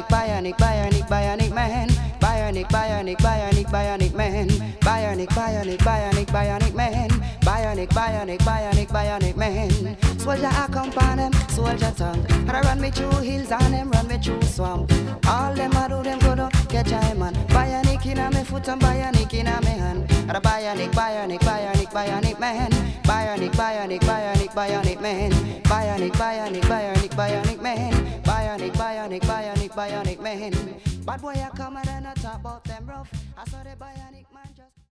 bionic, bionic, bionic, bionic man. Bionic, bionic, bionic, bionic man. Bionic, bionic, bionic, bionic man. Bionic, bionic, bionic, bionic man. Soldier I come upon them, soldier tongue. And I run me through hills and them run me through swamp. All them I do them go to catch a man. Bionic in a me foot and bionic in a me hand. And a bionic, bionic, bionic, bionic man. Bionic, bionic, bionic, bionic man. Bionic, bionic, bionic, bionic man. Bionic, bionic, bionic, bionic man. Bad boy I come and I talk about them rough. I saw the bionic.